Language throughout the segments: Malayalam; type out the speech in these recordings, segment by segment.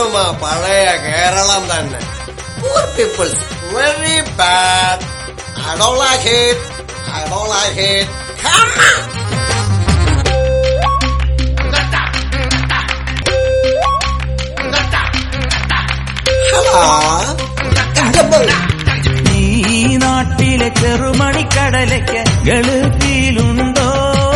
ഇതും ആ പഴയ കേരളം തന്നെ. Poor people, very bad. I don't like it. I don't like it. Come on. Hello. ഈ നാട്ടിലെ ചെറുമണിക്കടലയ്ക്ക് ഗൾഫിലുണ്ടോ?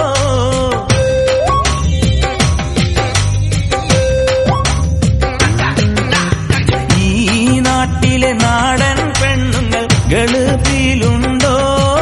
ഈ നാട്ടിലെ നാടൻ പെണ്ണുങ്ങൾ ഗൾഫിലുണ്ടോ?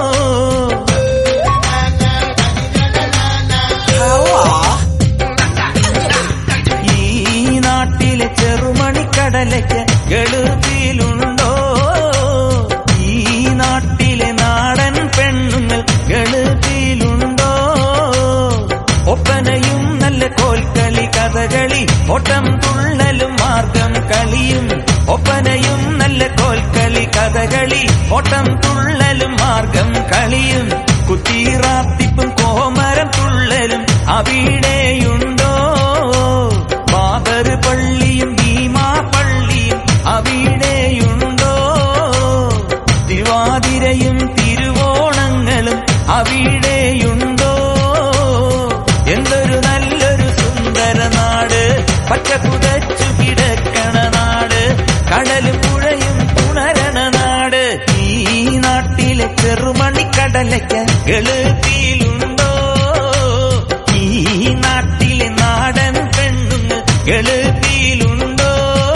ഈ നാട്ടിലെ ചെറുമണിക്കടലയ്ക്ക് ഗൾഫിലുണ്ടോ? ഈ നാട്ടിലെ നാടൻ പെണ്ണുങ്ങൾ ഗൾഫിലുണ്ടോ? ഒപ്പനയും നല്ല കോൽക്കളി കഥകളി ഓട്ടം തുള്ളലും മാർഗം കളിയും. ഒപ്പനയും നല്ല കോൽക്കളി കഥകളി ഓട്ടം തുള്ളലും മാർഗം കളിയും. കുത്തിറാത്തിപ്പും കോമരം തുള്ളലും അവിടെയുണ്ടോ? ബാബർ പള്ളിയും ഭീമാ പള്ളിയും അവിടെയുണ്ടോ? തിരുവാതിരയും തിരുവോണങ്ങളും അവിടെയുണ്ടോ? എന്തൊരു നല്ലൊരു സുന്ദര നാട്, പച്ച കുതച്ചു കിടക്കണ നാട്, കടലും പുഴയും ഉണരണ നാട്. ഈ നാട്ടിലെ ചെറുമണിക്കടലയ്ക്ക് ഗൾഫിലുണ്ടോ? ഈ നാട്ടിലെ നാടൻ പെണ്ണുങ്ങൾ ഗൾഫിലുണ്ടോ?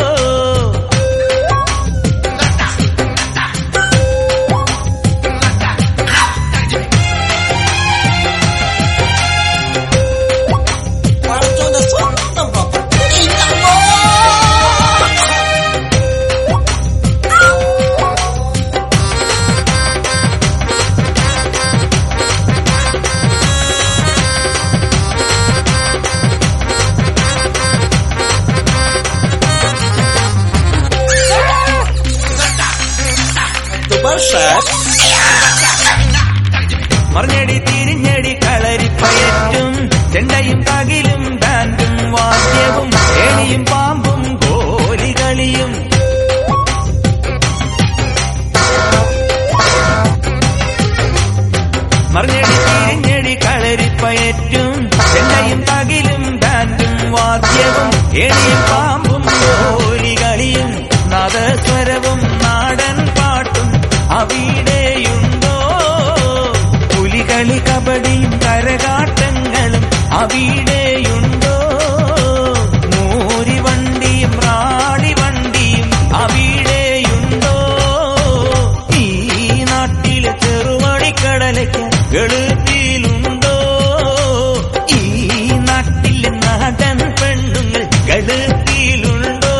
മറിഞ്ഞടി തിരിഞ്ഞടി കളരിപ്പയറ്റും ചെണ്ടയും തകിലും ബാൻഡും വാദ്യവും ഏണിയും പാമ്പും ഗോലികളിയും. മറിഞ്ഞടി തിരിഞ്ഞടി കളരിപ്പയറ്റും ചെണ്ടയും തകിലും ബാൻഡും വാദ്യവും ഏണിയും പാമ്പും ഗോലികളിയും. നാദസ്വരവും നാടൻ പാട്ടും അവിടെയുണ്ടോ? പുലികളി കബഡിയും കരകാട്ടങ്ങളും അവിടെയുണ്ടോ? മൂരിവണ്ടിയും റാണിവണ്ടിയും അവിടെയുണ്ടോ? ഈ നാട്ടിലെ ചെറുമണിക്കടലയ്ക്ക് ഗൾഫിലുണ്ടോ? ഈ നാട്ടിലെ നാടൻ പെണ്ണുങ്ങൾ ഗൾഫിലുണ്ടോ?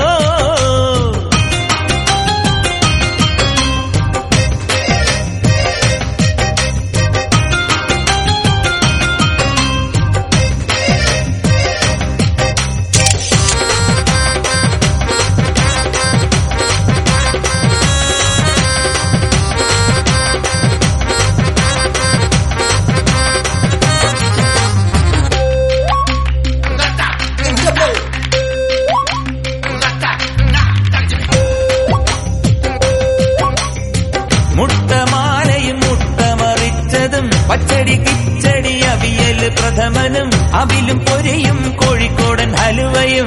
മുട്ടമാലയും മുട്ടമറിച്ചതും പച്ചടി കിച്ചടി അവിയൽ പ്രഥമനും അവിലും പൊരിയും കോഴിക്കോടൻ ഹലുവയും.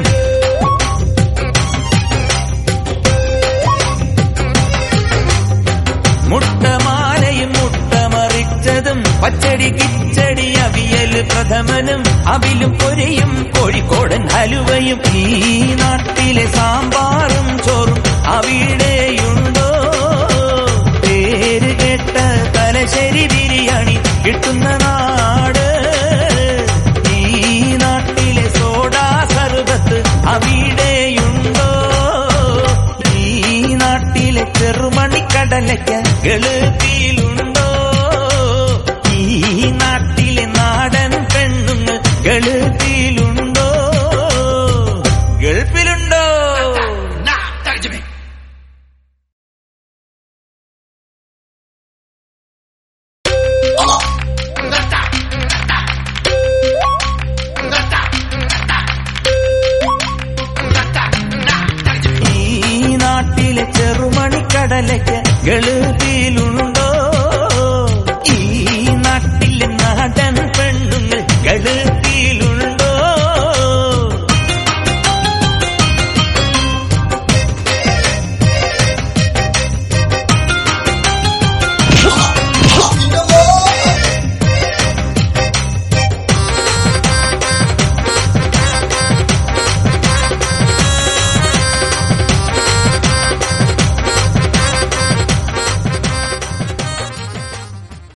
മുട്ടമാലയും മുട്ടമറിച്ചതും പച്ചടി കിച്ചടി അവിയൽ പ്രഥമനും അവിലും പൊരിയും കോഴിക്കോടൻ ഹലുവയും. ഈ നാട്ടിലെ സാമ്പാറും ചോറും അവിടെയുണ്ടോ? പേര് കേട്ട തലശ്ശേരി ബിരിയാണി കിട്ടുന്ന നാട്. ഈ നാട്ടിലെ സോഡാ സർബത്ത് അവിടെയുണ്ടോ? ഈ നാട്ടിലെ ചെറുമണിക്കടലയ്ക്ക് ഗൾഫിലുണ്ടോ? ഈ നാട്ടിലെ നാടൻ പെണ്ണുങ്ങൾ ഗൾഫിലുണ്ടോ? ഗൾഫിലുണ്ടോ? ഗൾഫിലുണ്ട്